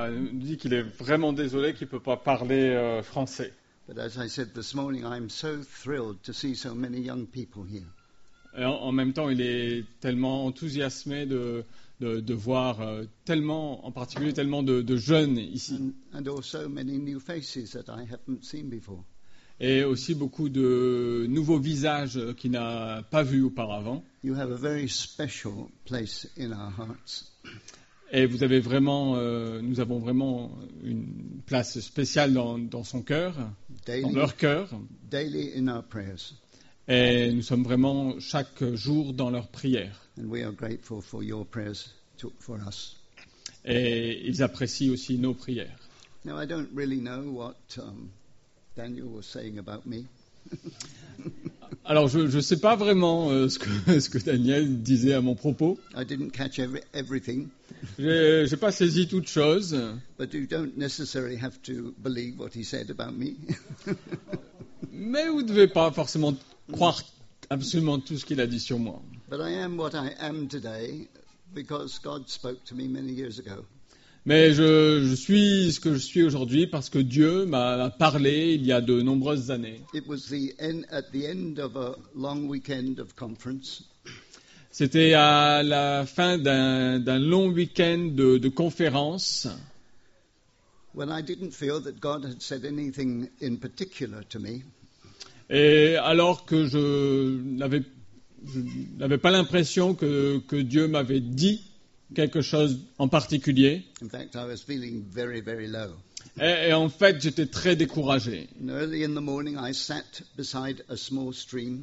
nous dit qu'il est vraiment désolé qu'il ne peut pas parler français. But as I said this morning, I'm so thrilled to see so many young people here. Et en même temps, il est tellement enthousiasmé de voir en particulier tellement de jeunes ici. And also many new faces that I haven't seen before. Et aussi beaucoup de nouveaux visages qu'il n'a pas vus auparavant. You have a very special place in our hearts. Et nous avons vraiment une place spéciale dans son cœur, dans leur cœur. Daily in our prayers. Et nous sommes vraiment chaque jour dans leurs prières. And we are grateful for your prayers for us. Et ils apprécient aussi nos prières. Now, I don't really know what Daniel was saying about me. Alors, je ne sais pas vraiment ce que Daniel disait à mon propos. I didn't catch everything. Je n'ai pas saisi toute chose. But you don't necessarily have to believe what he said about me. Mais vous ne devez pas forcément croire absolument tout ce qu'il a dit sur moi. But I am what I am today because God spoke to me many years ago. Mais je suis ce que je suis aujourd'hui parce que Dieu m'a parlé il y a de nombreuses années. It was at the end of a long weekend of conference. C'était à la fin d'un long week-end de conférence. When I didn't feel that God had said anything in particular to me. Et alors que je n'avais pas l'impression que Dieu m'avait dit quelque chose en particulier. In fact, I was feeling very, very low. Et en fait, j'étais très découragé. And early in the morning, I sat beside a small stream.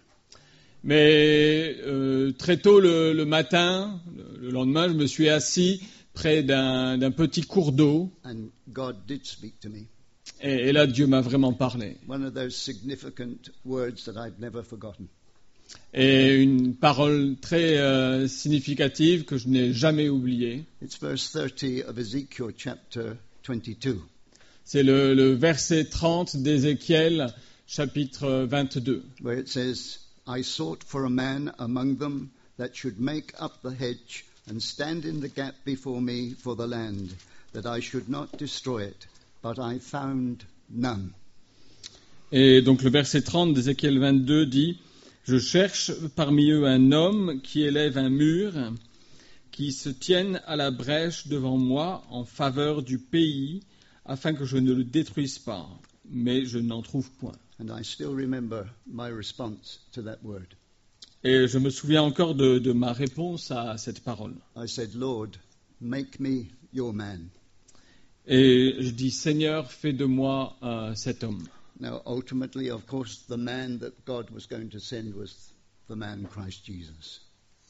Mais très tôt le matin, le lendemain, je me suis assis près d'un petit cours d'eau. And God did speak to me. Et là, Dieu m'a vraiment parlé. One of those significant words that I've never forgotten. Et une parole très significative que je n'ai jamais oubliée. It's verse 30 of Ezekiel chapter 22. C'est le verset 30 d'Ézéchiel, chapitre 22. Where it says, I sought for a man among them that should make up the hedge and stand in the gap before me for the land, that I should not destroy it, but I found none. Et donc le verset 30 d'Ézéchiel 22 dit, je cherche parmi eux un homme qui élève un mur, qui se tienne à la brèche devant moi en faveur du pays, afin que je ne le détruise pas, mais je n'en trouve point. And I still remember my response to that word. Et je me souviens encore de ma réponse à cette parole. I said, Lord, make me your man. Et je dis, Seigneur, fais de moi cet homme. Now, ultimately, of course, the man that God was going to send was the man Christ Jesus.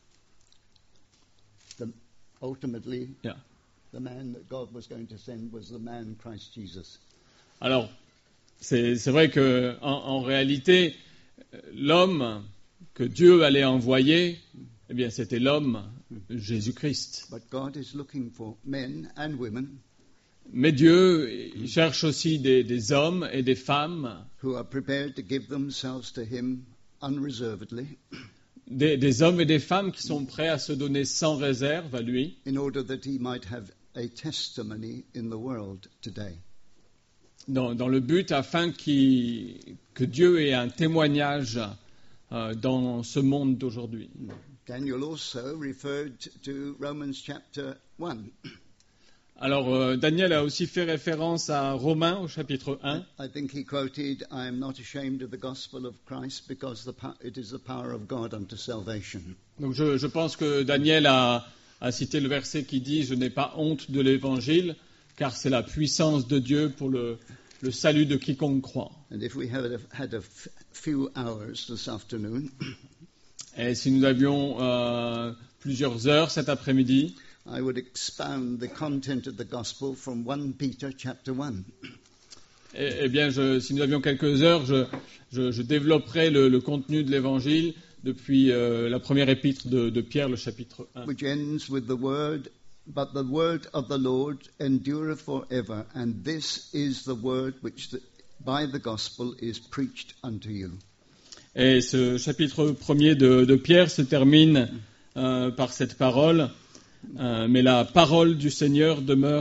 Ultimately, Yeah. the man that God was going to send was the man Christ Jesus. Alors, c'est vrai que en réalité, l'homme que Dieu allait envoyer, eh bien, c'était l'homme Jésus-Christ. But God is looking for men and women Mais Dieu, il cherche aussi des hommes et des femmes, who are prepared to give themselves to Him unreservedly des hommes et des femmes qui sont prêts à se donner sans réserve à lui, in order that He might have a testimony in the world today. dans le but afin que Dieu ait un témoignage dans ce monde d'aujourd'hui. Daniel also referred to Romans chapter 1. Alors, Daniel a aussi fait référence à Romains au chapitre 1. I think he quoted, I am not ashamed of the gospel of Christ because it is the power of God unto salvation. Donc, je pense que Daniel a cité le verset qui dit « Je n'ai pas honte de l'évangile, car c'est la puissance de Dieu pour le salut de quiconque croit. And if we had a few hours this afternoon, » Et si nous avions plusieurs heures cet après-midi, I would expound the content of the gospel from 1 Peter chapter 1. eh bien, si nous avions quelques heures, je développerai le contenu de l'évangile depuis la première épître de Pierre, le chapitre 1. Which ends with the word, but the word of the Lord endureth forever, and this is the word which by the gospel is preached unto you. Et ce chapitre premier de Pierre se termine par cette parole, mais la parole du Seigneur demeure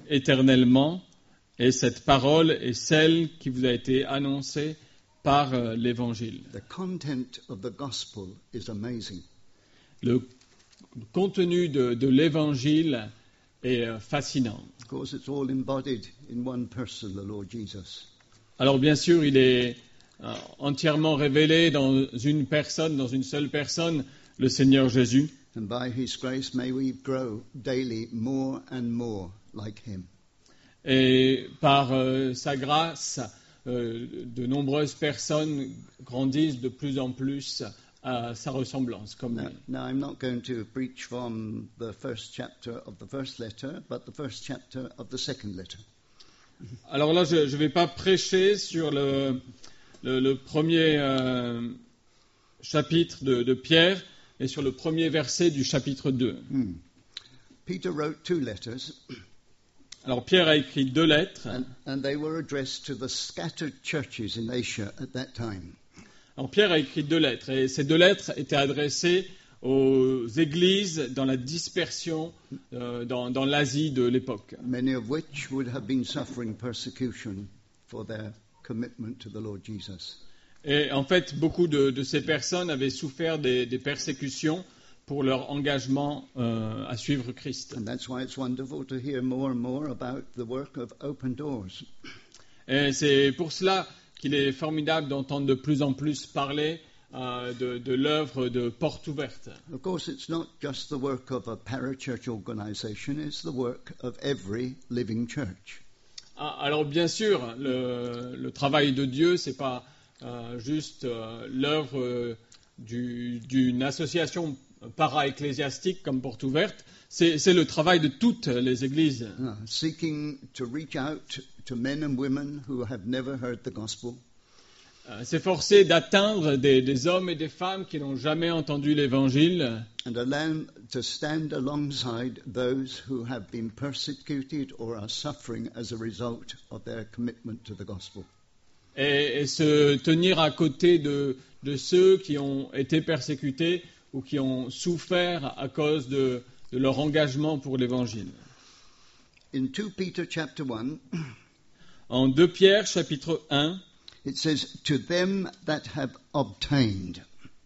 éternellement, et cette parole est celle qui vous a été annoncée par l'Évangile. The content of the gospel is amazing. Le contenu de l'Évangile est fascinant. Of course, it's all embodied in one person, the Lord Jesus. Alors bien sûr, il est entièrement révélé dans une personne, dans une seule personne, le Seigneur Jésus. And by his grace, may we grow daily more and more like him. Et par sa grâce, de nombreuses personnes grandissent de plus en plus à sa ressemblance, comme lui. Now, I'm not going to preach from the first chapter of the first letter, but the first chapter of the second letter. Alors là, je ne vais pas prêcher sur le premier chapitre de Pierre, mais sur le premier verset du chapitre 2. Peter wrote 2 letters, Alors Pierre a écrit 2 lettres. and they were addressed to the scattered churches in Asia at that time. Alors Pierre a écrit 2 lettres, et ces 2 lettres étaient adressées aux églises dans la dispersion dans l'Asie de l'époque. Many of which would have been suffering persecution for their commitment to the Lord Jesus. Et en fait, beaucoup de ces personnes avaient souffert des persécutions pour leur engagement à suivre Christ. And that's why it's wonderful to hear more and more about the work of Open Doors. Et c'est pour cela qu'il est formidable d'entendre de plus en plus parler de l'œuvre de Porte Ouverte. Of course, it's not just the work of a parachurch organization, it's the work of every living church. Alors bien sûr, le travail de Dieu, c'est pas juste l'œuvre d'une association para-ecclésiastique comme Porte Ouverte, c'est le travail de toutes les églises. Seeking to reach out to men and women who have never heard the gospel. S'efforcer d'atteindre des hommes et des femmes qui n'ont jamais entendu l'Évangile. And allow to stand alongside those who have been persecuted or are suffering as a result of their commitment to the gospel. Et se tenir à côté de ceux qui ont été persécutés ou qui ont souffert à cause de leur engagement pour l'Évangile. In 2 Peter chapter 1, En 2 Pierre chapitre 1, it says, to them that have obtained.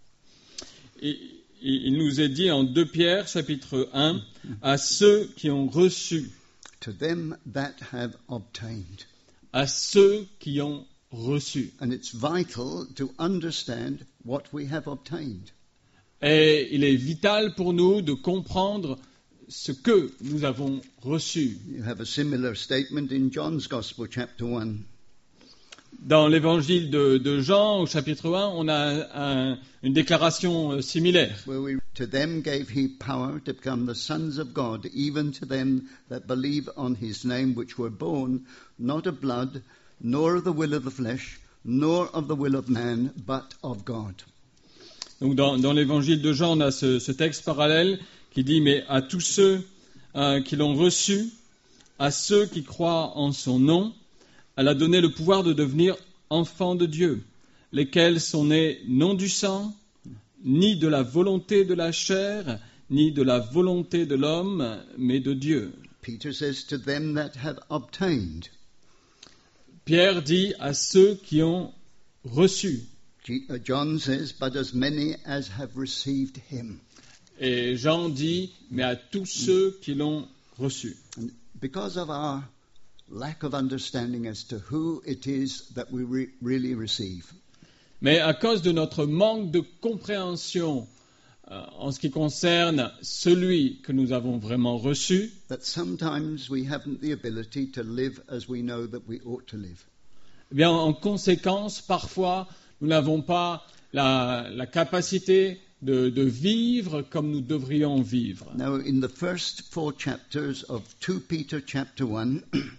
il nous est dit en 2 Pierre chapitre 1, à ceux qui ont reçu. To them that have obtained. À ceux qui ont reçu. And it's vital to understand what we have obtained. Et il est vital pour nous de comprendre ce que nous avons reçu. You have a similar statement in John's Gospel, chapter 1. Dans l'évangile de Jean, au chapitre 1, on a une déclaration similaire. Where to them gave he power to become the sons of God, even to them that believe on his name, which were born not of blood, nor of the will of the flesh, nor of the will of man, but of God. Donc dans l'évangile de Jean, on a ce texte parallèle qui dit « Mais à tous ceux qui l'ont reçu, à ceux qui croient en son nom, elle a donné le pouvoir de devenir enfants de Dieu, lesquels sont nés non du sang, ni de la volonté de la chair, ni de la volonté de l'homme, mais de Dieu. » Peter says to them that have obtained. Pierre dit à ceux qui ont reçu. John says, but as many as have received him. Et Jean dit, mais à tous ceux qui l'ont reçu. And because of our lack of understanding as to who it is that we really receive. Mais à cause de notre manque de compréhension en ce qui concerne celui que nous avons vraiment reçu, That sometimes we haven't the ability to live as we know that we ought to live. eh bien, en conséquence, parfois, nous n'avons pas la capacité de vivre comme nous devrions vivre. Now, in the first 4 chapters of 2 Peter chapter 1,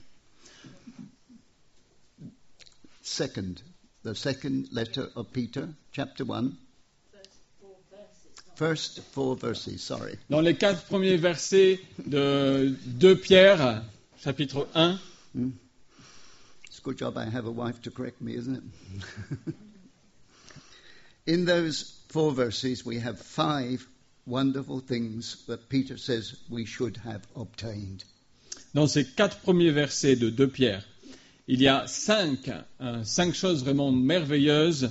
the second letter of Peter, chapter 1, first 4 verses, sorry. Dans les 4 premiers versets de 2 Pierre, chapitre 1, It's a good job I have a wife to correct me, isn't it? In those 4 verses, we have 5 wonderful things that Peter says we should have obtained. dans ces 4 premiers versets de 2 Pierre, il y a 5 choses vraiment merveilleuses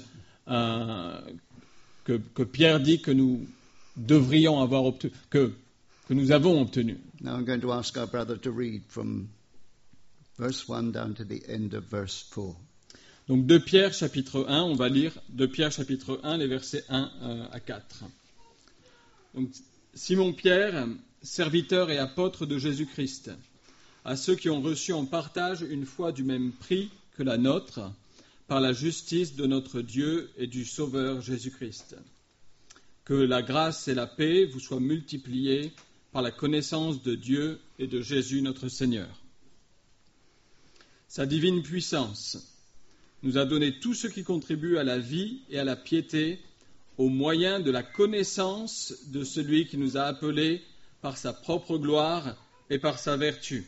que Pierre dit que nous devrions avoir obtenues, que nous avons obtenues. Now I'm going to ask our brother to read from verse 1 down to the end of verse 4. Donc 2 Pierre chapitre 1, on va lire 2 Pierre chapitre 1, les versets 1 à 4. Donc Simon Pierre, serviteur et apôtre de Jésus-Christ, à ceux qui ont reçu en partage une foi du même prix que la nôtre, par la justice de notre Dieu et du Sauveur Jésus-Christ. Que la grâce et la paix vous soient multipliées par la connaissance de Dieu et de Jésus notre Seigneur. Sa divine puissance nous a donné tout ce qui contribue à la vie et à la piété au moyen de la connaissance de celui qui nous a appelés par sa propre gloire et par sa vertu.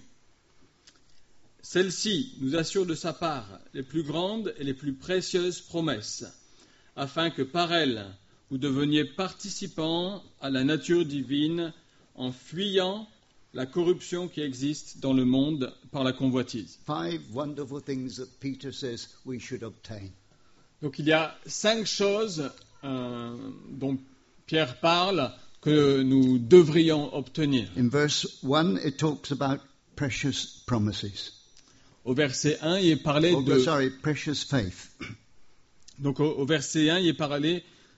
Celle-ci nous assure de sa part les plus grandes et les plus précieuses promesses, afin que par elles vous deveniez participants à la nature divine en fuyant la corruption qui existe dans le monde par la convoitise. 5 wonderful things that Peter says we should obtain. Donc il y a 5 choses dont Pierre parle que nous devrions obtenir. In verse 1, it talks about precious promises. Au verset 1, il est parlé precious faith. Donc au verset 1, il est parlé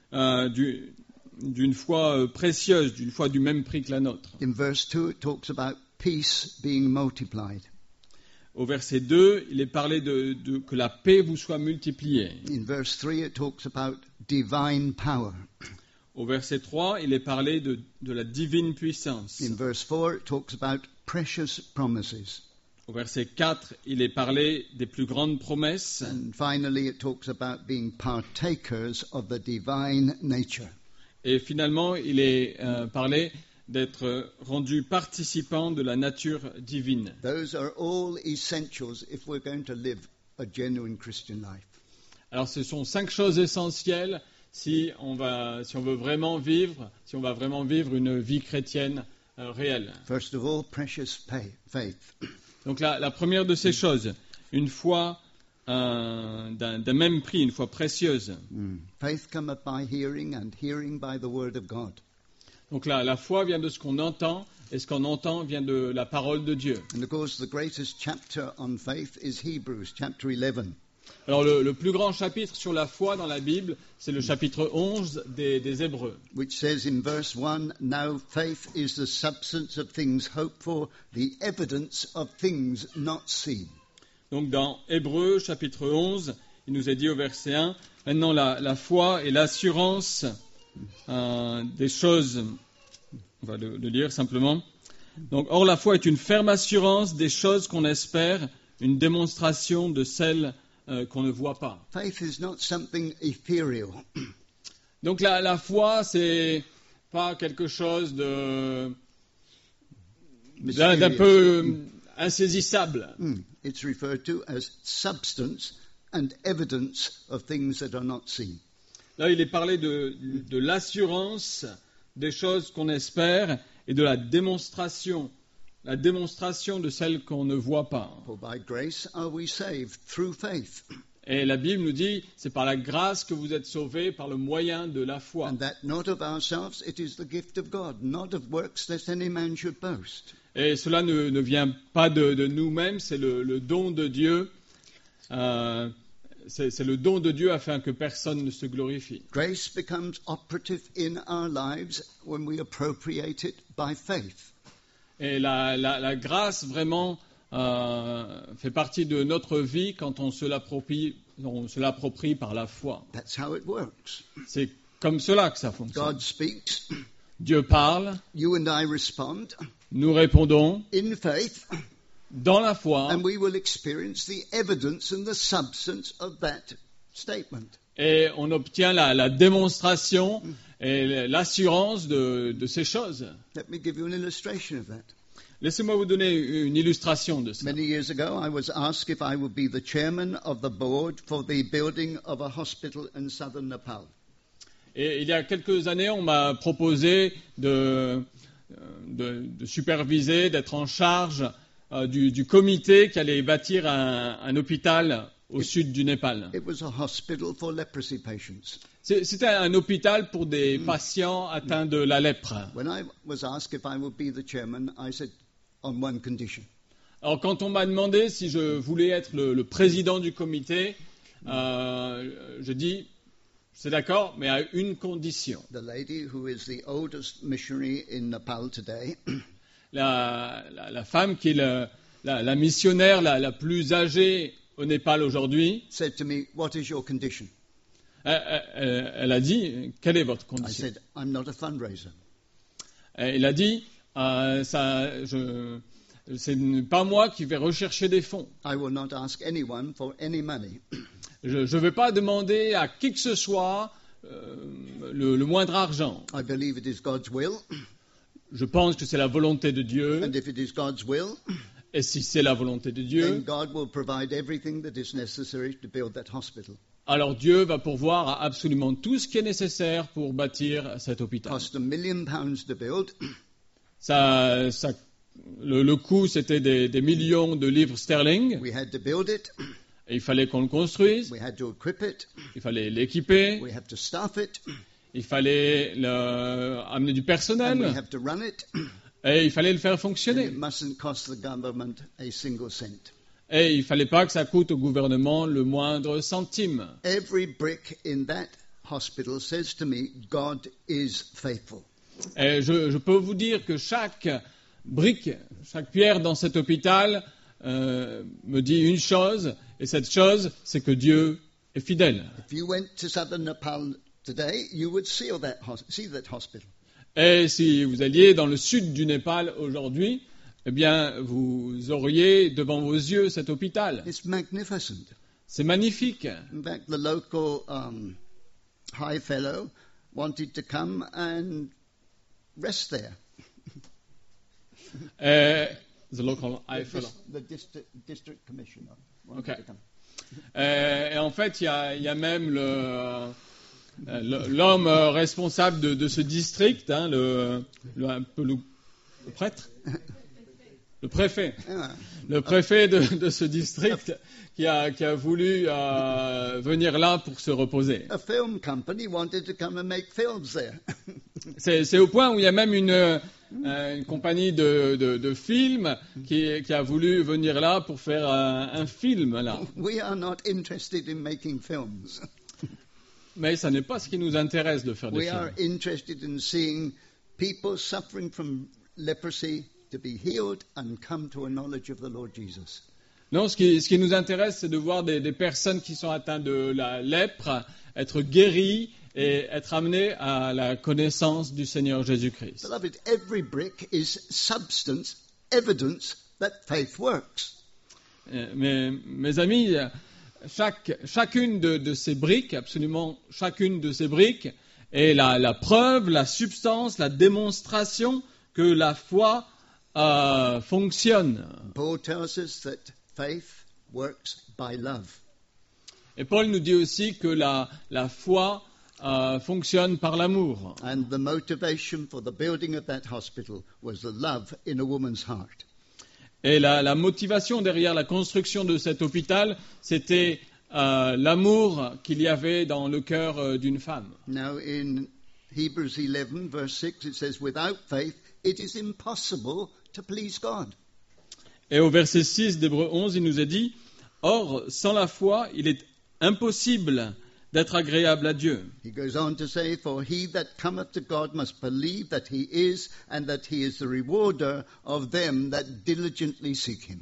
d'une foi précieuse, d'une foi du même prix que la nôtre. In verse 2, it talks about peace being multiplied. Au verset 2, il est parlé que la paix vous soit multipliée. In verse 3, it talks about divine power. Au verset 3, il est parlé de la divine puissance. In verse 4, it talks about precious promises. Au verset 4, il est parlé des plus grandes promesses. And finally, it talks about being partakers of the divine nature. Et finalement, il est parlé d'être rendu participant de la nature divine. Those are all essentials if we're going to live a genuine Christian life. Alors, ce sont 5 choses essentielles si on va vraiment vivre une vie chrétienne réelle. First of all, precious faith. Donc la première de ces choses, une foi d'un même prix, une foi précieuse. Faith cometh by hearing, and hearing by the word of God. Donc la foi vient de ce qu'on entend, et ce qu'on entend vient de la parole de Dieu. And of course, the greatest chapter on faith is Hebrews, chapter 11. Alors le plus grand chapitre sur la foi dans la Bible, c'est le chapitre 11 des Hébreux. Which says in verse 1, now faith is the substance of things hoped for, the evidence of things not seen. Donc dans Hébreux, chapitre 11, il nous est dit au verset 1, maintenant la foi est l'assurance des choses, on va le lire simplement. Donc, or la foi est une ferme assurance des choses qu'on espère, une démonstration de celles qu'on ne voit pas. Faith is not something ethereal. Donc la foi, c'est pas quelque chose d'un peu insaisissable. It's referred to as substance and evidence of things that are not seen. Là, il est parlé de l'assurance des choses qu'on espère et de la démonstration de celles qu'on ne voit pas. For by grace are we saved through faith. Et la Bible nous dit, c'est par la grâce que vous êtes sauvés, par le moyen de la foi. And that not of ourselves, it is the gift of God, not of works lest any man should boast. Et cela ne vient pas de nous-mêmes, c'est le don de Dieu. C'est le don de Dieu afin que personne ne se glorifie. Grace becomes operative in our lives when we appropriate it by faith. Et la grâce vraiment fait partie de notre vie quand on se l'approprie par la foi. That's how it works. C'est comme cela que ça fonctionne. God speaks. Dieu parle. You and I respond. Nous répondons in faith. Dans la foi. And we will experience the evidence and the substance of that statement. Et on obtient la démonstration et l'assurance de ces choses. Let me give you an illustration of that. Laissez-moi vous donner une illustration de ça. Many years ago, I was asked if I would be the chairman of the board for the building of a hospital in southern Nepal. Et il y a quelques années, on m'a proposé de superviser, d'être en charge du comité qui allait bâtir un hôpital au sud du Népal. It was a hospital for leprosy patients. C'était un hôpital pour des patients atteints de la lèpre. When I was asked if I would be the chairman, I said, on one condition. Alors quand on m'a demandé si je voulais être le président du comité, je dis c'est d'accord, mais à une condition. The lady who is the oldest missionary in Nepal today La femme qui est la missionnaire la plus âgée au Népal aujourd'hui, said to me, what is your condition? elle a dit, quelle est votre I condition? said, I'm not a fundraiser. Elle a dit, c'est pas moi qui vais rechercher des fonds. I will not ask anyone for any money. Je ne vais pas demander à qui que ce soit le moindre argent. I believe it is God's will, Je pense que c'est la volonté de Dieu, and if it is God's will, et si c'est la volonté de then Dieu, God will provide everything that is necessary to build that hospital. alors Dieu va pourvoir absolument tout ce qui est nécessaire pour bâtir cet hôpital. Cost £1 million to build. Le coût, c'était des millions de livres sterling, We had to build it. et il fallait qu'on le construise, We had to equip it. il fallait l'équiper, We have to staff it. il fallait amener du And we personnel, have to run it. et il fallait le faire And fonctionner. it mustn't cost the government a single cent. Et il ne fallait pas que ça coûte au gouvernement le moindre centime. Every brick in that hospital says to me, God is faithful. Et je peux vous dire que chaque brique, chaque pierre dans cet hôpital me dit une chose, et cette chose, c'est que Dieu est fidèle. If you went to southern Nepal today, you would see that hospital. Et si vous alliez dans le sud du Népal aujourd'hui, eh bien, vous auriez devant vos yeux cet hôpital. It's magnificent. C'est magnifique. In fact, the local high fellow wanted to come and rest there. The local high fellow. The district commissioner wanted Okay. to come. Et en fait, il y a même l'homme responsable de ce district, hein, le prêtre, le préfet, le préfet de ce district qui a voulu venir là pour se reposer. A film company wanted to come and make films there. C'est au point où il y a même une compagnie de films qui a voulu venir là pour faire un film là. We are not interested in making films. Mais ça n'est pas ce qui nous intéresse de faire des We are films. interested in seeing people suffering from leprosy to be healed and come to a knowledge of the Lord Jesus. Non, ce qui nous intéresse, c'est de voir des personnes qui sont atteintes de la lèpre être guéries et être amenées à la connaissance du Seigneur Jésus-Christ. Beloved, every brick is substance, evidence that faith works. Mais mes amis, chacune de ces briques, absolument chacune de ces briques, est la preuve, la substance, la démonstration que la foi fonctionne. Paul tells us that faith works by love. Et Paul nous dit aussi que la foi fonctionne par l'amour. And the motivation for the building of that hospital was the love in a woman's heart. Et la motivation derrière la construction de cet hôpital, c'était l'amour qu'il y avait dans le cœur d'une femme. Now in Hebrews 11 verse 6 it says, without faith it is impossible to please God. Et au verset 6 d'Hébreux 11, il nous est dit, « Or, sans la foi, il est impossible d'être agréable à Dieu. » He goes on to say, for he that cometh to God must believe that he is, and that he is the rewarder of them that diligently seek him.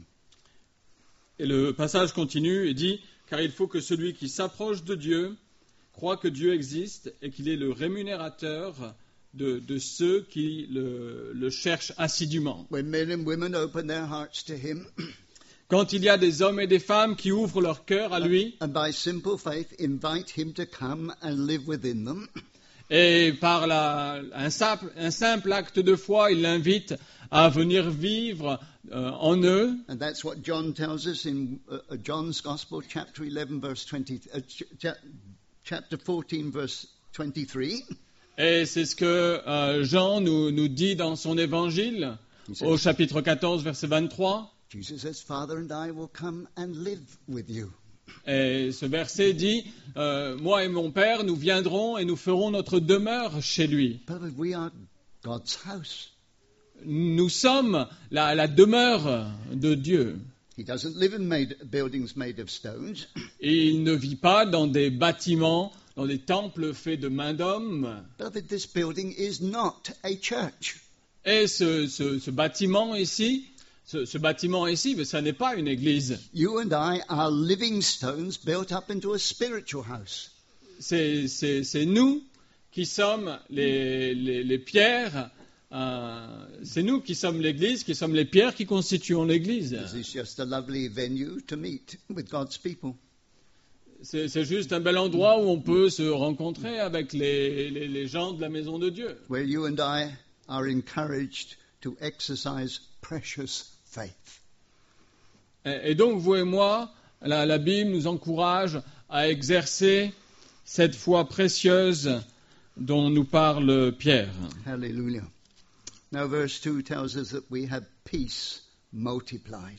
Et le passage continue et dit, « Car il faut que celui qui s'approche de Dieu croit que Dieu existe et qu'il est le rémunérateur de ceux qui le cherchent assidûment. » When men and women open their hearts to him, Quand il y a des hommes et des femmes qui ouvrent leur cœur à lui, and by simple faith invite him to come and live within them, et par un simple acte de foi, il l'invite à venir vivre en eux. and that's what John tells us in John's Gospel, chapter 11, verse 20, chapter 14, verse 23. Et c'est ce que Jean nous dit dans son évangile, au chapitre 14, verset 23. Jesus says, Father and I will come and live with you. Et ce verset dit, moi et mon Père, nous viendrons et nous ferons notre demeure chez lui. Beloved, we are God's house. Nous sommes la demeure de Dieu. He doesn't live in buildings made of stones. Et il ne vit pas dans des bâtiments, dans des temples faits de main d'homme. Beloved, this building is not a church. Et ce bâtiment ici, mais ça n'est pas une église. You and I are living stones built up into a spiritual house. C'est nous qui sommes les pierres. C'est nous qui sommes l'église, qui sommes les pierres qui constituent l'église. This is just a lovely venue to meet with God's people. C'est juste un bel endroit où on peut se rencontrer avec les gens de la maison de Dieu. Where you and I are encouraged to exercise precious faith. Et donc, vous et moi, la Bible nous encourage à exercer cette foi précieuse dont nous parle Pierre. Hallelujah. Now verse 2 tells us that we have peace multiplied.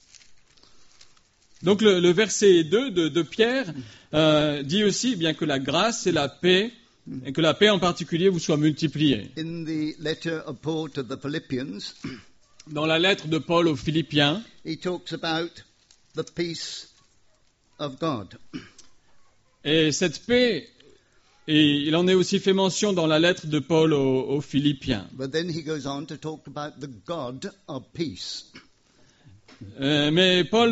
Donc le verset 2 de Pierre dit aussi bien que la grâce et la paix, et que la paix en particulier vous soit multipliée. In the letter of Paul to the Philippians, dans la lettre de Paul aux Philippiens, he talks about the peace of God. Et cette paix, et il en est aussi fait mention dans la lettre de Paul aux Philippiens. But then he goes on to talk about the God of peace. Mais Paul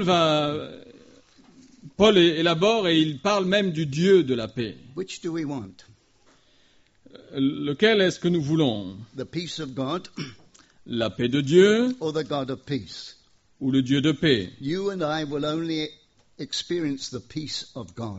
élabore et il parle même du Dieu de la paix. Which do we want? Lequel est-ce que nous voulons? The peace of God La paix de Dieu or the God of peace? ou le Dieu de paix? You and I will only experience the peace of God.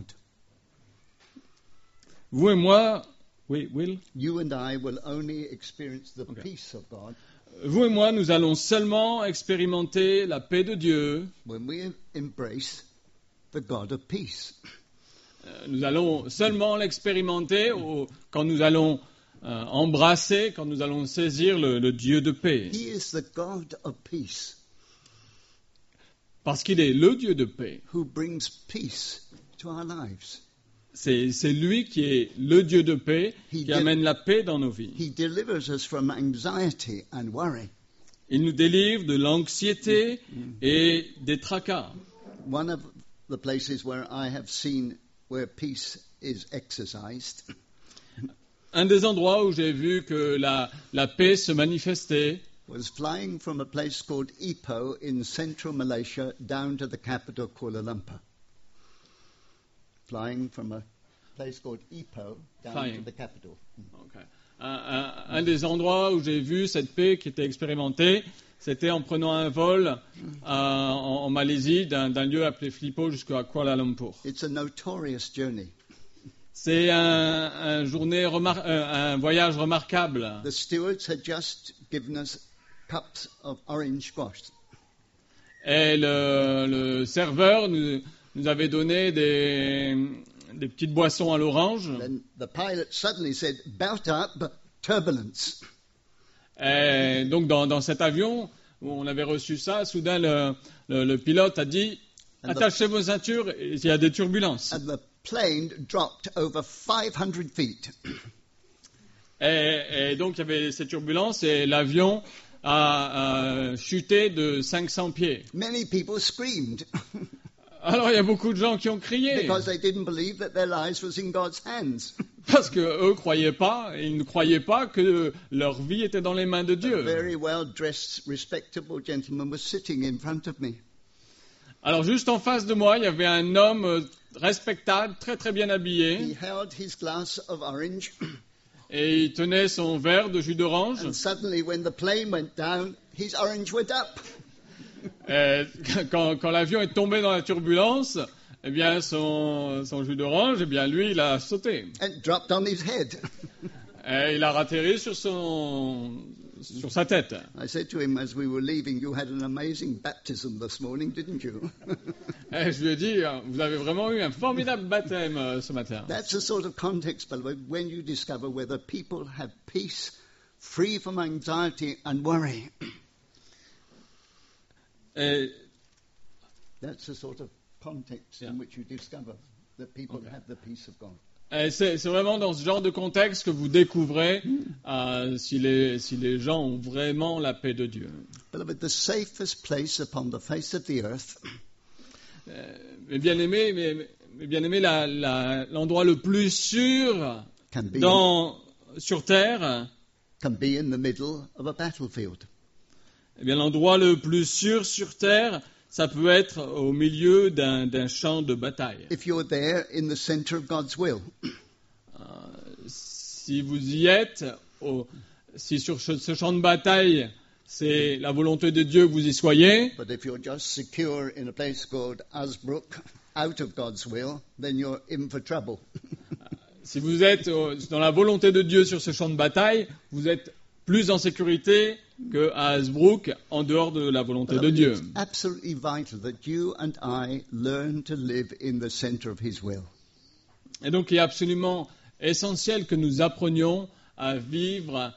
Vous et moi, oui, Will? You and I will only experience the peace of God Vous et moi, nous allons seulement expérimenter la paix de Dieu when we embrace the God of peace. Nous allons seulement l'expérimenter quand nous allons embrasser, quand nous allons saisir le Dieu de paix. He is the God of peace Parce qu'il est le Dieu de paix. who brings peace to our lives. C'est lui qui est le Dieu de paix, qui amène la paix dans nos vies. He delivers us from anxiety and worry. Il nous délivre de l'anxiété et des tracas. One of the places where I have seen where peace is exercised Un des endroits où j'ai vu que la paix se manifestait, was flying from a place called Ipoh in central Malaysia down to the capital Kuala Lumpur. Flying from a place called Ipoh down to the capital. Okay. Un des endroits où j'ai vu cette paix qui était expérimentée, c'était en prenant un vol en Malaisie, d'un lieu appelé Flipo jusqu'à Kuala Lumpur. It's a notorious journey. C'est un voyage remarquable. The stewards had just given us cups of orange squash. Et le serveur nous avait donné des petites boissons à l'orange. Then the pilot suddenly said, "Belt up, turbulence." Et donc dans cet avion où on avait reçu ça, soudain le pilote a dit « Attachez vos ceintures, il y a des turbulences. » And the plane dropped over 500 feet. Et donc il y avait ces turbulences et l'avion a chuté de 500 pieds. Many people screamed Alors il y a beaucoup de gens qui ont crié because they didn't believe that their lives was in God's hands. parce qu'eux ils ne croyaient pas que leur vie était dans les mains de A Dieu. very well-dressed, respectable gentleman was sitting in front of me. Alors juste en face de moi, il y avait un homme respectable, très très bien He habillé, held his glass of orange, et il tenait son verre de jus d'orange. and suddenly when the plane went down, his orange went up. Et quand l'avion est tombé dans la turbulence, eh bien son jus d'orange, eh bien lui, il a sauté. And dropped on his head. Et il a atterri sur sa tête. I said to him as we were leaving, "You had an amazing baptism this morning, didn't you?" Et je lui ai dit, vous avez vraiment eu un formidable baptême ce matin. That's the sort of context, by the way, when you discover whether people have peace, free from anxiety and worry. Et That's the sort of context Yeah. in which you discover that people Okay. have the peace of God. c'est vraiment dans ce genre de contexte que vous découvrez si les gens ont vraiment la paix de Dieu. Beloved, the safest place upon the face of the earth Mais bien aimé, l'endroit le plus sûr can be, sur terre, can be in the middle of a battlefield. eh bien l'endroit le plus sûr sur terre, ça peut être au milieu d'un champ de bataille. If you're there in the center of God's will, Si vous y êtes, si sur ce champ de bataille, c'est la volonté de Dieu que vous y soyez, but if you're just secure in a place called Asbrook, out of God's will, then you're in for trouble. si vous êtes dans la volonté de Dieu sur ce champ de bataille, vous êtes plus en sécurité qu'à Hasbrook, en dehors de la volonté de Dieu. It's absolutely vital that you and I learn to live in the center of His will. Et donc, il est absolument essentiel que nous apprenions à vivre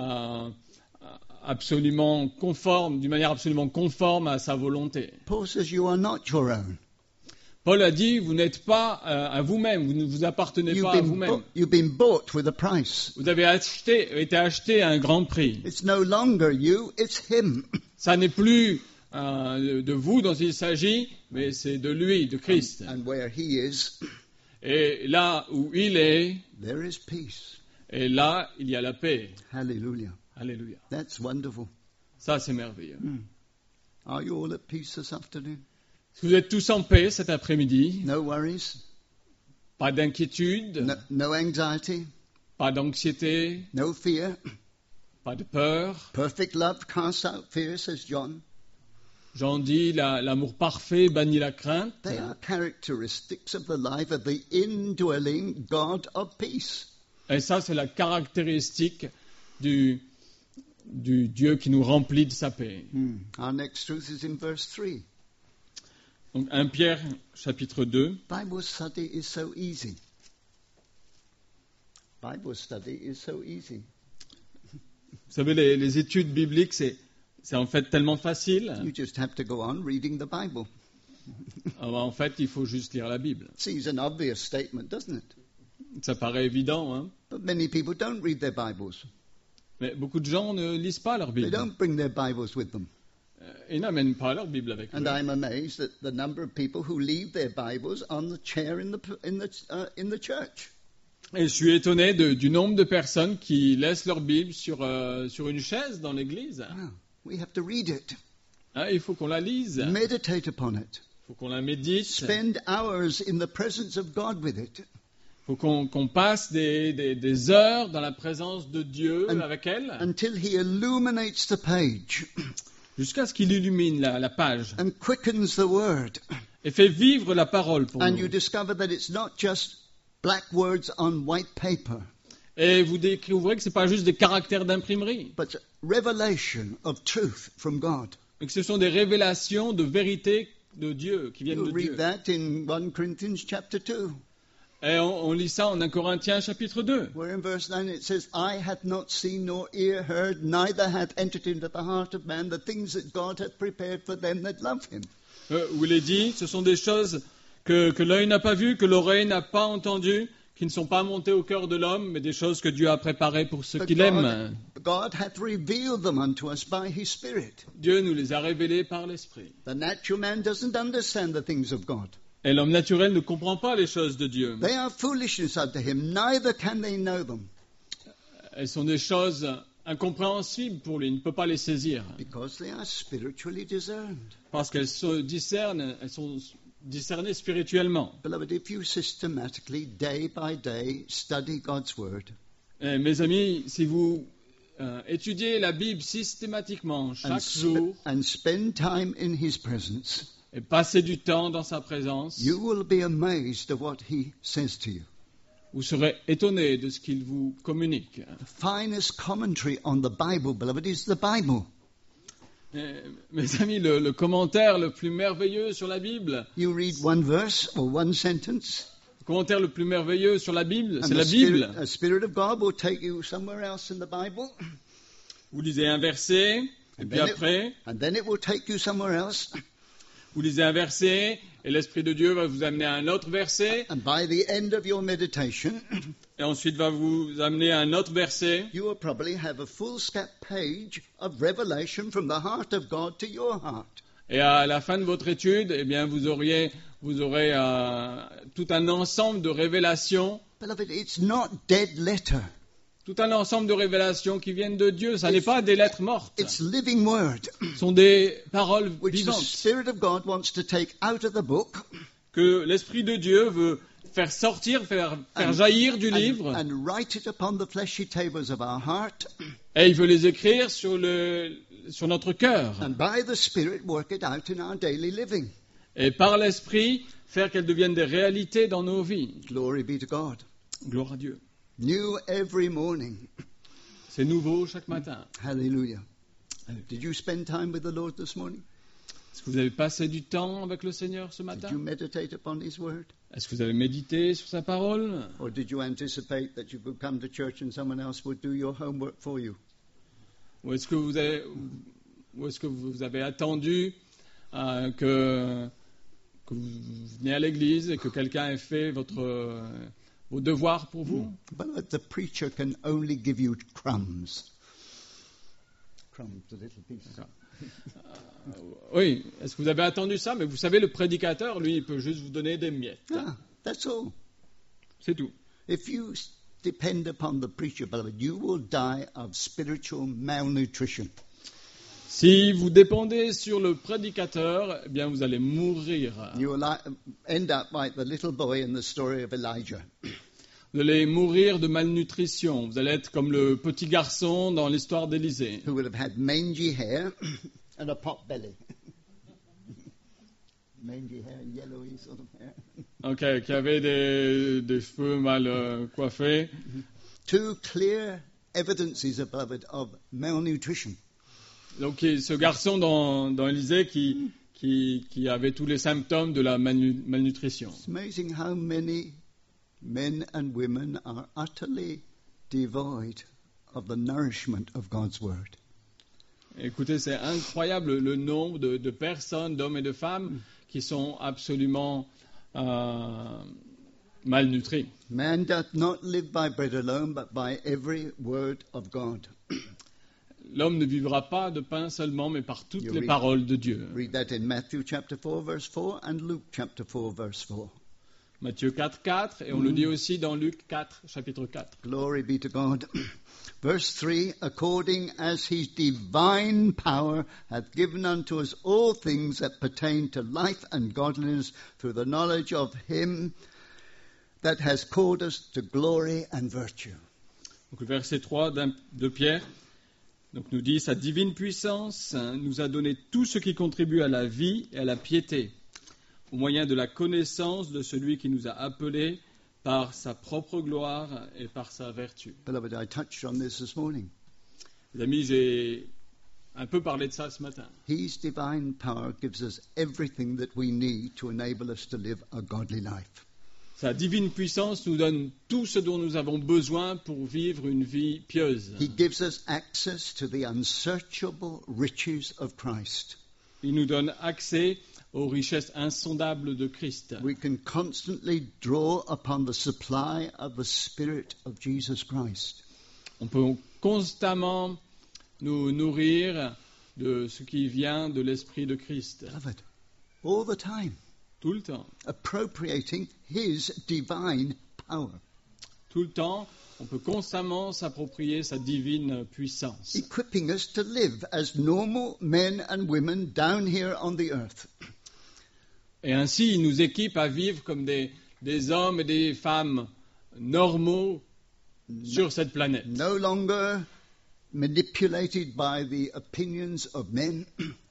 d'une manière absolument conforme à sa volonté. Paul says you are not your own. Paul a dit, vous n'êtes pas à vous-même, vous ne vous appartenez pas à vous-même. You've been bought with a price. Vous avez été acheté à un grand prix. It's no longer you, it's Him. Ça n'est plus de vous dont il s'agit, mais c'est de lui, de Christ. And where He is, Et là où il est, there is peace. et là, il y a la paix. Hallelujah. Alléluia. That's wonderful. Ça, c'est merveilleux. Are you all at peace this afternoon? Est-ce que vous êtes tous en paix cet après-midi? No worries? Pas d'inquiétude, No anxiety? pas d'anxiété, No fear? pas de peur. Perfect love casts out fear, says John. Jean dit, l'amour parfait bannit la crainte. They are characteristics of the life of the indwelling God of peace. Et ça, c'est la caractéristique du Dieu qui nous remplit de sa paix. Our next truth is in verse 3. Donc 1 Pierre chapitre 2. Bible study is so easy. Bible study is so easy. Vous savez, les études bibliques, c'est en fait tellement facile. You just have to go on reading the Bible. Alors, en fait, il faut juste lire la Bible. Seems an obvious statement, doesn't it? Ça paraît évident, hein? But many people don't read their Bibles. Mais beaucoup de gens ne lisent pas leur They Bible. don't bring their Bibles with them. Ils n'amènent pas leur Bible avec eux. And I'm amazed at the number of people who leave their Bibles on the chair in the church. Et je suis étonné du nombre de personnes qui laissent leur Bible sur une chaise dans l'église. Wow. Il We have to read it, faut qu'on la lise, il meditate upon it, faut qu'on la médite, spend hours in the presence of God with it. il faut qu'on passe des heures dans la présence de Dieu avec elle, Until He illuminates the page jusqu'à ce qu'il illumine la page and quickens the word. et fait vivre la parole pour And nous. you discover that it's not just black words on white paper, Et vous découvrez que ce n'est pas juste des caractères d'imprimerie, but revelation of truth from God. mais que ce sont des révélations de vérité de Dieu, qui viennent You de Dieu. read that in 1 Corinthians chapter 2, Et on lit ça en 1 Corinthiens chapitre 2. where in verse 9 it says, "Eye hath not seen nor ear heard, neither hath entered into the heart of man the things that God hath prepared for them that love Him." Où il est dit, ce sont des choses que l'œil n'a pas vues, que l'oreille n'a pas entendues, qui ne sont pas montées au cœur de l'homme, mais des choses que Dieu a préparées pour ceux But qui l'aiment. God hath revealed them unto us by His Spirit. Dieu nous les a révélées par l'Esprit. The natural man doesn't understand the things of God. Et l'homme naturel ne comprend pas les choses de Dieu. They are foolishness unto him, neither can they know them, Elles sont des choses incompréhensibles pour lui, il ne peut pas les saisir. because they are spiritually discerned. Parce qu'elles sont discernées spirituellement. Beloved, if you systematically, day by day, study God's Word, Et mes amis, si vous étudiez la Bible systématiquement chaque jour and spend time in His presence, et passez du temps dans sa présence, you will be amazed at what He says to you. vous serez étonné de ce qu'il vous communique. The finest commentary on the Bible, beloved, is the Bible. Mes amis, le commentaire le plus merveilleux sur la Bible, You read one verse or one sentence, le commentaire le plus merveilleux sur la Bible, c'est and la Bible. the Spirit of God will take you somewhere else in the Bible, Vous lisez un verset, Et puis après, and then it will take you somewhere else. vous lisez un verset et l'Esprit de Dieu va vous amener à un autre verset And by the end of your meditation, et ensuite va vous amener à un autre verset. you will probably have a foolscap page of revelation from the heart of God to your heart. Et à la fin de votre étude, eh bien, vous aurez tout un ensemble de révélations, Beloved, it's not dead letter. tout un ensemble de révélations qui viennent de Dieu. Ça n'est pas des lettres mortes, It's living word, ce sont des paroles which the vivantes Spirit of God wants to take out of the book que l'Esprit de Dieu veut faire sortir, faire jaillir du livre, and write it upon the fleshy tables of our heart, et il veut les écrire sur notre cœur. and by the Spirit work it out in our daily living. Et par l'Esprit, faire qu'elles deviennent des réalités dans nos vies. Glory be to God. Gloire à Dieu. New every morning. C'est nouveau chaque matin. Hallelujah. Did you spend time with the Lord this morning? Est-ce que vous avez passé du temps avec le Seigneur ce Did matin? you meditate upon His word? Est-ce que vous avez médité sur sa parole? Or did you anticipate that you could come to church and someone else would do your homework for you? Ou est-ce que vous avez attendu que vous veniez à l'église et que quelqu'un ait fait vos devoirs pour vous? But the preacher can only give you crumbs. Crumbs, the little pieces. D'accord. Oui, est-ce que vous avez attendu ça? Mais vous savez, le prédicateur, lui, il peut juste vous donner des miettes. Ah, that's all. C'est tout. If you depend upon the preacher, beloved, you will die of spiritual malnutrition. Si vous dépendez sur le prédicateur, eh bien, vous allez mourir. You will end up like the little boy in the story of Elijah. Vous allez mourir de malnutrition. Vous allez être comme le petit garçon dans l'histoire d'Élisée, Who would have had mangy hair and a pot belly. Mangy hair, yellowy sort of hair. okay, qui avait des cheveux mal coiffés. Two clear evidences, beloved, of malnutrition. Donc, ce garçon dans Élisée qui avait tous les symptômes de la malnutrition. It's amazing how many men and women are utterly devoid of the nourishment of God's word. Écoutez, c'est incroyable le nombre de personnes, d'hommes et de femmes qui sont absolument malnutris. Man doth not live by bread alone, but by every word of God. L'homme ne vivra pas de pain seulement, mais par toutes les paroles de Dieu. Read that in Matthew chapter 4, verse 4, and Luke chapter 4, verse 4. Matthieu 4, 4, et on le dit aussi dans Luc 4, chapitre 4. Glory be to God. Verse 3, according as his divine power hath given unto us all things that pertain to life and godliness through the knowledge of him that has called us to glory and virtue. Donc le verset 3 de Pierre nous dit, sa divine puissance nous a donné tout ce qui contribue à la vie et à la piété, au moyen de la connaissance de celui qui nous a appelés par sa propre gloire et par sa vertu. Beloved, I touched on this morning. Les amis, j'ai un peu parlé de ça ce matin. His divine power gives us everything that we need to enable us to live a godly life. Sa divine puissance nous donne tout ce dont nous avons besoin pour vivre une vie pieuse. He gives us access to the unsearchable riches of Christ. Il nous donne accès aux richesses insondables de Christ. We can constantly draw upon the supply of the Spirit of Jesus Christ. On peut constamment nous nourrir de ce qui vient de l'Esprit de Christ. Beloved, all the time, Tout le temps. appropriating His divine power, Tout le temps, on peut constamment s'approprier sa divine puissance. equipping us to live as normal men and women down here on the earth. Et ainsi, il nous équipe à vivre comme des hommes et des femmes normaux sur cette planète. No longer manipulated by the opinions of men,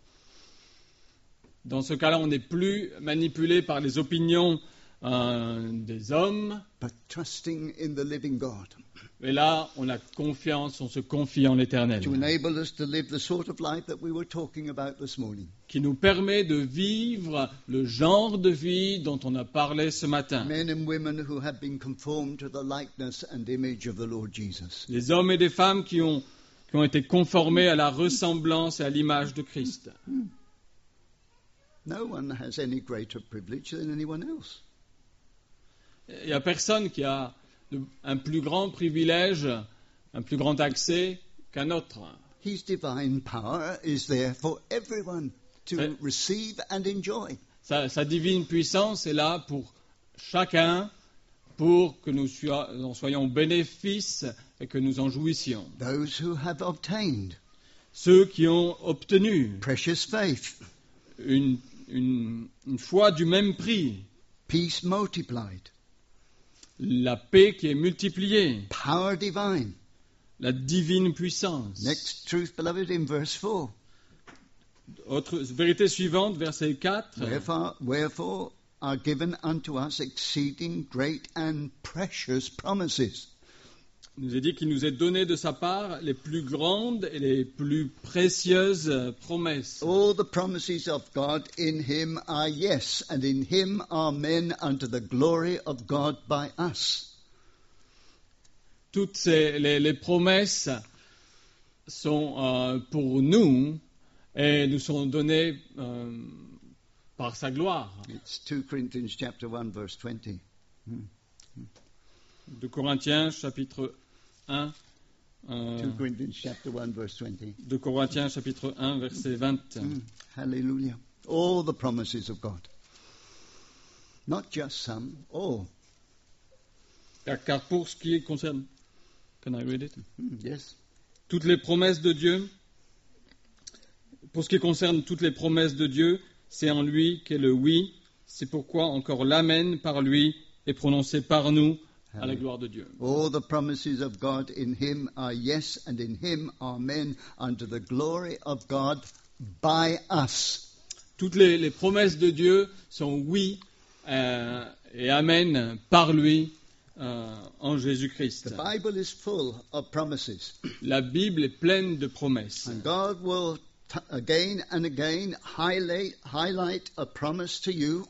Dans ce cas-là, on n'est plus manipulé par les opinions des hommes. but trusting in the living God Et là, on a confiance, on se confie en l'Éternel, to enable us to live the sort of life that we were talking about this morning. qui nous permet de vivre le genre de vie dont on a parlé ce matin. Men and women who have been conformed to the likeness and image of the Lord Jesus. Les hommes et des femmes qui ont qui ont été conformés à la ressemblance et à l'image de Christ. No one has any greater privilege than anyone else. Il n'y a personne qui a un plus grand privilège, un plus grand accès qu'un autre. His divine power is there for everyone to receive and enjoy. Sa divine puissance est là pour chacun, pour que nous en soyons bénéfices et que nous en jouissions. Those who have obtained Ceux qui ont obtenu precious faith, une foi du même prix, peace multiplied, la paix qui est multipliée, power divine. la divine puissance. Next truth, beloved, in verse 4. Autre vérité suivante, verset 4. Wherefore are given unto us exceeding great and precious promises. Il nous est dit qu'il nous est donné de sa part les plus grandes et les plus précieuses promesses. All the promises of God in him are yes, and in him are men unto the glory of God by us. Toutes les promesses sont pour nous et nous sont données par sa gloire. It's 2 Corinthians chapter 1 verse 20. De Corinthiens chapitre 1. 2 Corinthians chapter 1 verse 20. De Corinthiens chapitre 1 verset 20. Hallelujah. All the promises of God. Not just some, all. Car pour ce qui concerne... Can I read it? Yes. Toutes les promesses de Dieu, pour ce qui concerne toutes les promesses de Dieu, c'est en lui qu'est le oui. C'est pourquoi encore l'amen par lui est prononcé par nous à la gloire de Dieu. All the promises of God in him are yes, and in him are men unto the glory of God by us. Toutes les promesses de Dieu sont oui et amen par lui en Jésus-Christ. The Bible is full of promises. La Bible est pleine de promesses. And God will again and again highlight a promise to you.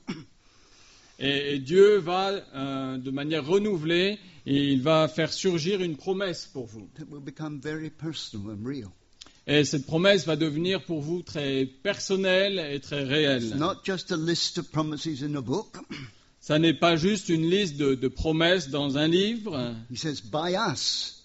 Et Dieu va, de manière renouvelée, et il va faire surgir une promesse pour vous. That will become very personal and real. Et cette promesse va devenir pour vous très personnelle et très réelle. It's not just a list of promises in a book. Ça n'est pas juste une liste de promesses dans un livre. He says, by us.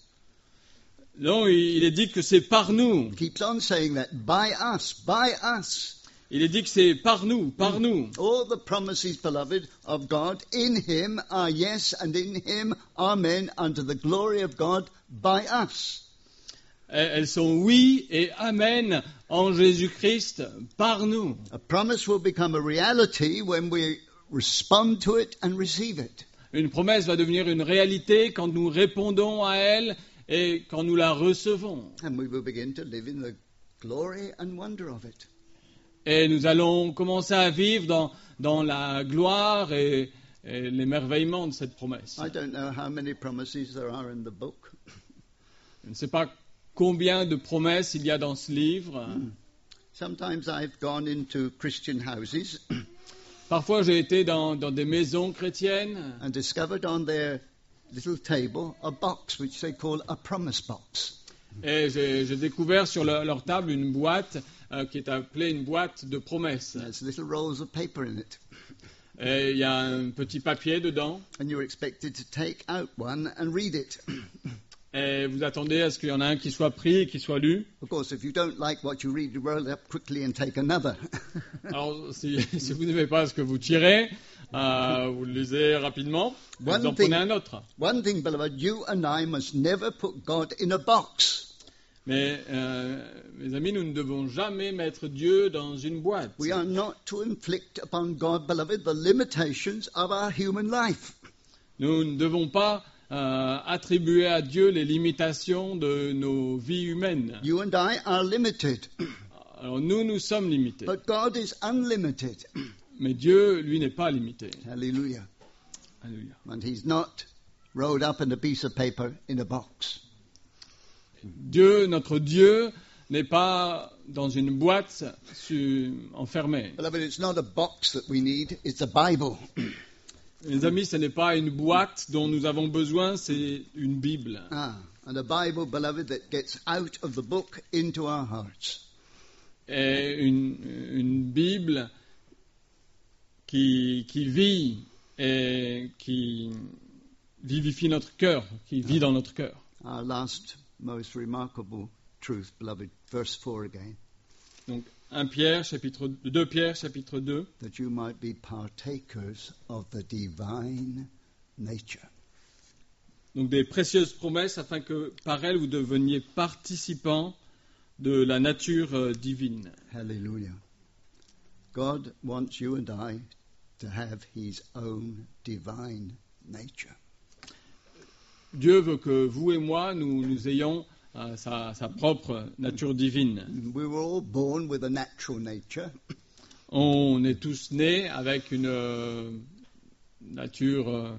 Non, il est dit que c'est par nous. He keeps on saying that, by us, by us. Il est dit que c'est par nous, par nous. All the promises, beloved, of God in him are yes, and in him are men unto the glory of God by us. Elles sont oui et amen en Jésus-Christ par nous. A promise will become a reality when we respond to it and receive it. Une promesse va devenir une réalité quand nous répondons à elle et quand nous la recevons. And we will begin to live in the glory and wonder of it. Et nous allons commencer à vivre dans la gloire et l'émerveillement de cette promesse. I don't know how many promises there are in the book. Je ne sais pas combien de promesses il y a dans ce livre. Sometimes I've gone into Christian houses Parfois, j'ai été dans des maisons chrétiennes and discovered on their little table a box which they call a promise box. et j'ai découvert sur leur table une boîte qui est appelée une boîte de promesses. There's little rolls of paper in it. Et il y a un petit papier dedans. And you're expected to take out one and read it. Et vous attendez à ce qu'il y en ait un qui soit pris et qui soit lu. Of course, if you don't like what you read, you roll it up quickly and take another. Alors, si vous n'aimez pas ce que vous tirez, vous le lisez rapidement, vous en prenez un autre. One thing, beloved, you and I must never put God in a box. Mais, mes amis, nous ne devons jamais mettre Dieu dans une boîte. We are not to inflict upon God, beloved, the limitations of our human life. Nous ne devons pas attribuer à Dieu les limitations de nos vies humaines. You and I are limited. Alors nous sommes limités. But God is unlimited. Mais Dieu, lui, n'est pas limité. Hallelujah. Alléluia. And he's not rolled up in a piece of paper in a box. Dieu, notre Dieu, n'est pas dans une boîte enfermée. Beloved, it's not a box that we need, it's a Bible. Mes amis, ce n'est pas une boîte dont nous avons besoin, c'est une Bible. And a Bible, beloved, that gets out of the book into our hearts. Et une Bible qui vit et qui vivifie notre cœur, qui vit dans notre cœur. Our last most remarkable truth, beloved, verse 4 again. Donc 2 Pierre, chapitre 2. That you might be partakers of the divine nature. Donc des précieuses promesses afin que par elles vous deveniez participants de la nature divine. Hallelujah. God wants you and I to have his own divine nature. Dieu veut que vous et moi, nous ayons sa propre nature divine. We were all born with a natural nature. On est tous nés avec une nature...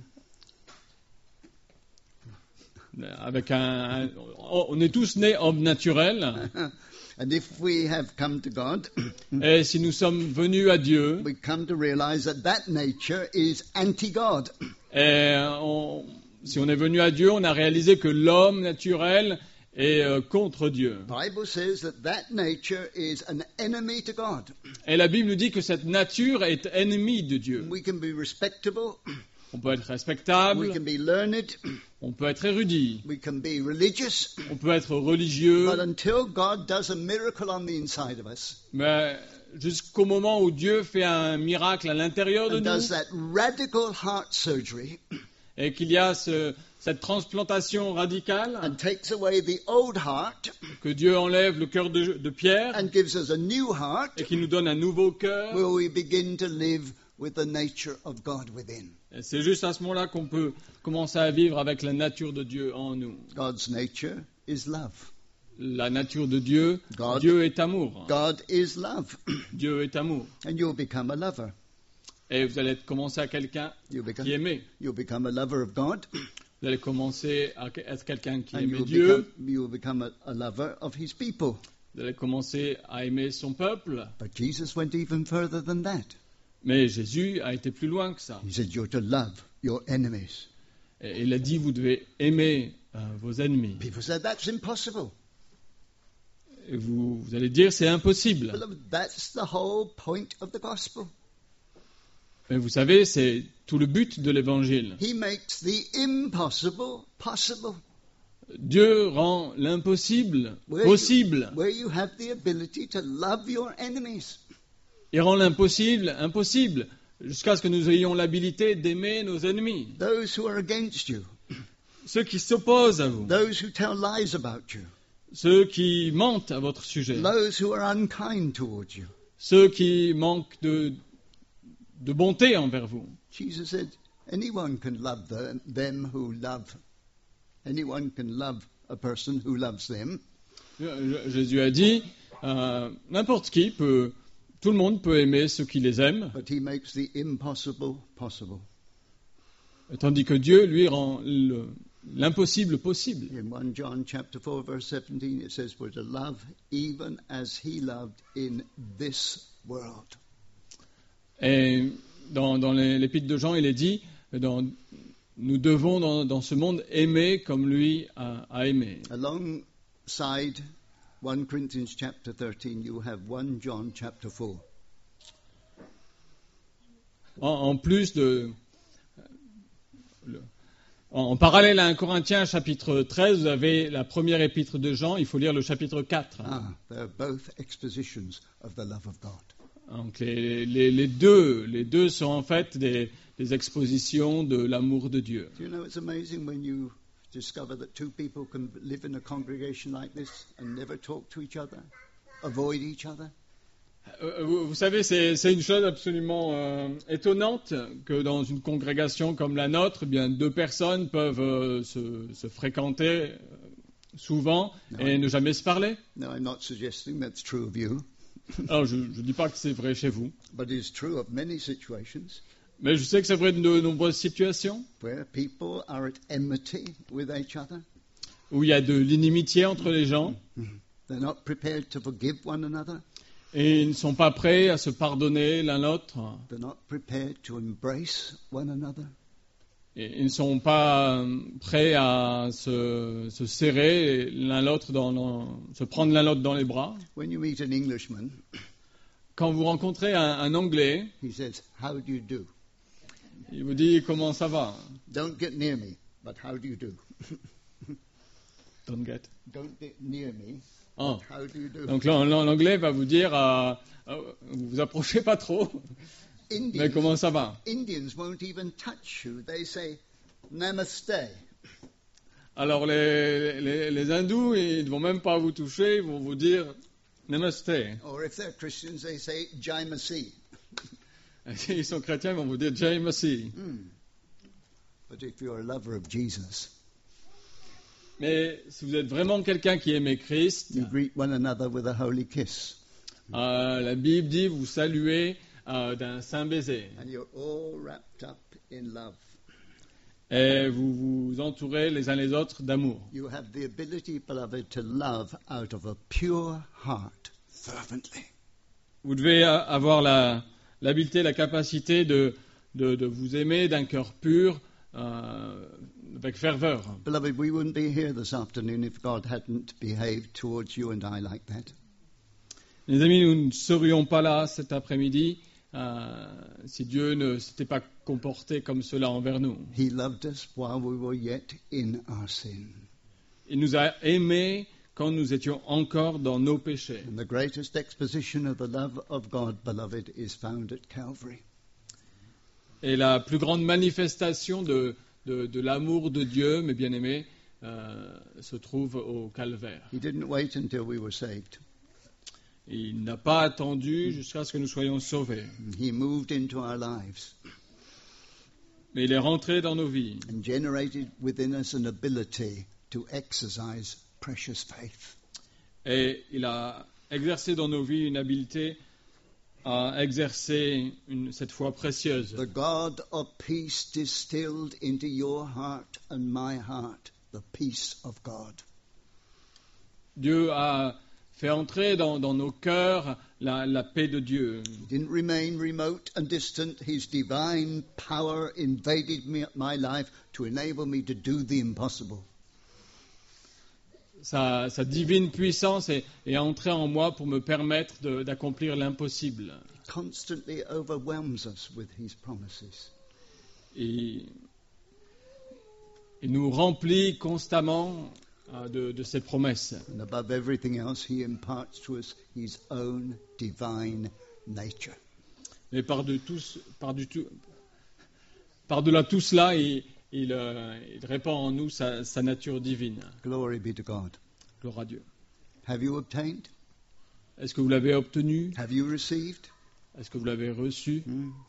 on est tous nés hommes naturels. And if we have come to God, et si nous sommes venus à Dieu, we come to realize that nature is anti-God. Et si on est venu à Dieu, on a réalisé que l'homme naturel est contre Dieu. Bible says that nature is an enemy to God. Et la Bible nous dit que cette nature est ennemie de Dieu. We can be respectable. On peut être respectable. We can be learned. On peut être érudit. We can be religious. On peut être religieux. But until God does a miracle on the inside of us, mais jusqu'au moment où Dieu fait un miracle à l'intérieur de and nous, does that radical heart surgery, et qu'il y a cette transplantation radicale, and takes away the old heart, que Dieu enlève le cœur de pierre, and gives us a new heart, et qu'il nous donne un nouveau cœur, will we begin to live with the nature of God within. Et c'est juste à ce moment-là qu'on peut commencer à vivre avec la nature de Dieu en nous. God's nature is love. La nature de Dieu, Dieu est amour. God is love. Dieu est amour. And you'll become a lover. Et vous allez commencer à quelqu'un qui aimait. You'll become a lover of God. Vous allez commencer à être quelqu'un qui And aimait Dieu. You'll become a lover of his people. Vous allez commencer à aimer son peuple. But Jesus went even further than that. Mais Jésus a été plus loin que ça. He said you're to love your enemies. Et il a dit, vous devez aimer vos ennemis. People said that's impossible. Et vous allez dire, c'est impossible. Beloved, that's the whole point of the gospel. Mais vous savez, c'est tout le but de l'évangile. He makes the impossible possible. Dieu rend l'impossible possible. Where you have the ability to love your enemies. Il rend l'impossible impossible, jusqu'à ce que nous ayons l'habilité d'aimer nos ennemis. Those who are against you. Ceux qui s'opposent à vous. Those who tell lies about you. Ceux qui mentent à votre sujet. Those who are unkind towards you. Ceux qui manquent de bonté envers vous. Jesus said, anyone can love them who love. Anyone can love a person who loves them. Jésus a dit, n'importe qui peut... Tout le monde peut aimer ceux qui les aiment. But he makes the impossible possible. Tandis que Dieu, lui, rend l'impossible possible. In 1 John chapter 4 verse 17 it says we're to love even as he loved in this world. Et dans l'épître de Jean, il est dit, nous devons dans ce monde aimer comme lui a aimé. Alongside 1 Corinthians chapter 13, you have 1 John chapter 4. En plus en parallèle à 1 Corinthiens chapitre 13, vous avez la première épître de Jean, il faut lire le chapitre 4. They're both expositions of the love of God. Donc les deux sont en fait des expositions de l'amour de Dieu. Do you know it's amazing when you discover that two people can live in a congregation like this and never talk to each other, avoid each other? Vous savez, c'est une chose absolument étonnante que dans une congrégation comme la nôtre, eh bien deux personnes peuvent se fréquenter souvent et ne jamais se parler. No, I'm not suggesting that's true of you. Alors, je ne dis pas que c'est vrai chez vous, But it's true of many situations mais je sais que c'est vrai de nombreuses situations where people are at enmity with each other. où il y a de l'inimitié entre les gens They're not prepared to forgive one another. et ils ne sont pas prêts à se pardonner l'un l'autre. They're not prepared to embrace one another. ils ne sont pas prêts à se serrer l'un l'autre, se prendre l'un l'autre dans les bras. When you meet an Englishman, Quand vous rencontrez un Anglais, he says, "How do you do?" il vous dit comment ça va. Don't get near me, but how do you do? Don't get. Don't get near me, Oh. but how do you do? Donc l'anglais va vous dire, vous vous approchez pas trop, mais comment ça va. Indians won't even touch you. They say, "Namaste." Alors les hindous, ils ne vont même pas vous toucher, ils vont vous dire Namaste. Or if they're Christians, they say, "Jai Masih." S'ils sont chrétiens, ils vont vous dire Jai Masih. But if you're a lover of Jesus, Mais si vous êtes vraiment quelqu'un qui aimait Christ, you greet one another with a holy kiss. la Bible dit vous saluez d'un saint baiser. And you're all wrapped up in love. Et vous vous entourez les uns les autres d'amour. You have the ability, beloved, to love out of a pure heart, fervently. Vous devez avoir l'habileté, la capacité de vous aimer d'un cœur pur, avec ferveur. Beloved, we wouldn't be here this afternoon if God hadn't behaved towards you and I like that. Les amis, nous ne serions pas là cet après-midi si Dieu ne s'était pas comporté comme cela envers nous. He loved us while we were yet in our sin. Il nous a aimés quand nous étions encore dans nos péchés. And the greatest exposition of the love of God, beloved, is found at Calvary. Et la plus grande manifestation de l'amour de Dieu, mes bien-aimés, se trouve au Calvaire. He didn't wait until we were saved. Il n'a pas attendu jusqu'à ce que nous soyons sauvés. He moved into our lives Mais il est rentré dans nos vies and generated within us an ability to exercise precious faith. et il a exercé dans nos vies une habileté à exercer cette foi précieuse. The God of peace distilled into your heart and my heart the peace of God. Dieu a fait entrer dans nos cœurs la paix de Dieu. He didn't remain remote and distant. His divine power invaded my life to enable me to do the impossible. Sa divine puissance est entrée en moi pour me permettre d'accomplir l'impossible. Constantly overwhelms us with his promises. Et il nous remplit constamment de ses promesses. And above everything else, he imparts to us his own divine nature. Mais par-delà tout cela, il répand en nous sa nature divine. Glory be to God. Gloire à Dieu. Have you obtained? Est-ce que vous l'avez obtenu? Have you received? Est-ce que vous l'avez reçu?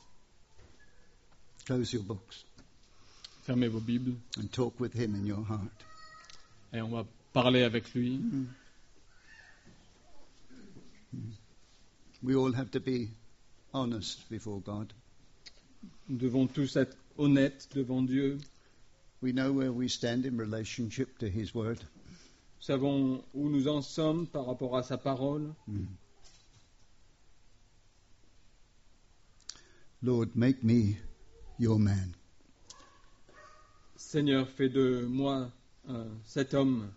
Close your books Fermez vos Bibles and talk with him in your heart. et on va parler avec lui. We all have to be honest before God. Nous devons tous être honnêtes devant Dieu. We know where we stand in relationship to his word. Nous savons où nous en sommes par rapport à sa parole. Lord, make me your man. Seigneur, fais de moi cet homme.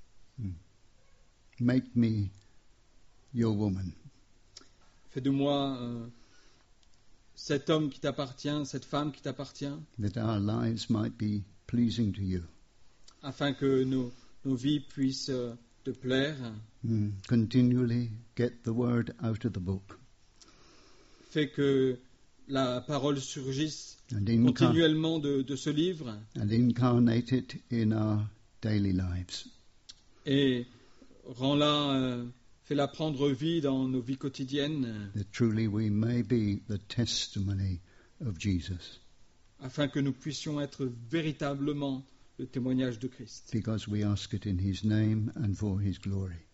Make me your woman. Fais de moi cet homme qui t'appartient, cette femme qui t'appartient, That our lives might be pleasing to you. afin que nos vies puissent te plaire. Continually get the word out of the book. Fais que la parole surgisse And continuellement de ce livre incarnate it in our daily lives. et fais-la prendre vie dans nos vies quotidiennes, That truly we may be the testimony of Jesus. afin que nous puissions être véritablement le témoignage de Christ. Because we ask it in his name and for his glory.